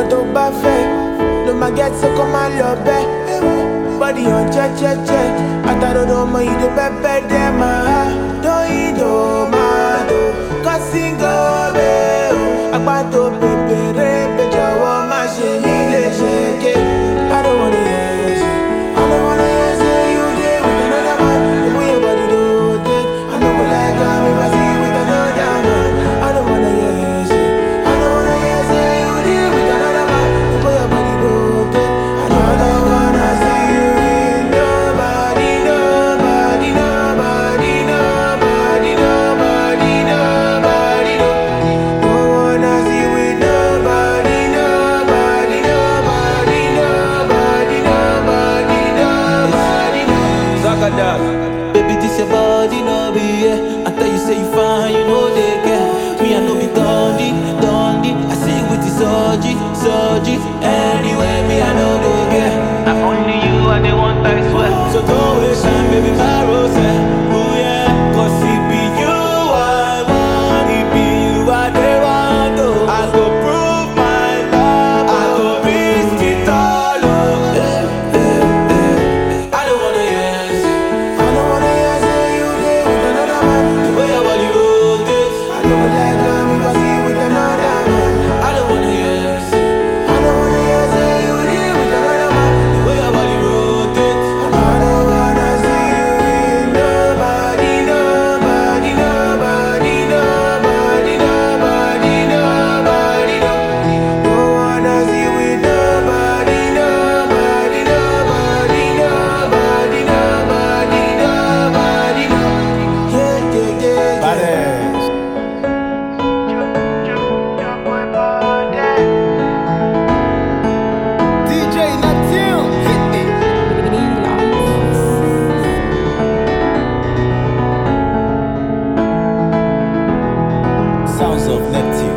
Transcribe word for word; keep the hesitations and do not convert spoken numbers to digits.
tó bá fẹ́ ló máa get ṣe kó má lọ bẹ́. Body on jẹ́jẹ́jẹ́ àtàròdò ọmọ ìdè pẹ́pẹ́ dẹ́ máa dóyin dò máa dò kọ́síngò bẹ́ẹ̀ o. Apá tó pèpèrè pé jọ̀wọ́ má ṣe mí lè ṣe ké. I don't wanna hear you say, I don't wanna hear you say you dey with another man. The way your body do it, I know what like am if I see you with another man. I don't wanna hear you say, I don't wanna hear you say you dey with another man. The way your body do it, I know I don't wanna see you with nobody, nobody, nobody, nobody, nobody, nobody, no. Don't wanna see you with nobody, nobody, nobody, nobody, nobody, nobody, no. Zagadat. Baby, this your body, no be yeah. I tell you say you fine, you know they care. Me, I know be dundee, dundee. I see you with the surgery, surgery. Anyway, me, I know they care. Not only you, and they want I swear. So don't waste time, baby, my rose. Oh yeah, cause it be you I want, it be you I they want. Oh, I go prove my love, I go risk it all. Oh, eh, eh, eh. I don't wanna hear you say, I don't wanna hear you say you dey with another man. the way your body rotate. I know what like am if I see you with another man. I don't wanna hear you say, I don't wanna hear you say you dey with another man. the way your body rotate. I don't wanna see you with nobody, nobody, nobody, nobody, nobody, nobody, no. Don't wanna see you with nobody, nobody, nobody, nobody, nobody, nobody, no. Yeah, yeah, yeah, yeah. Badass. D J Neptune, hit me. Sounds of Neptune.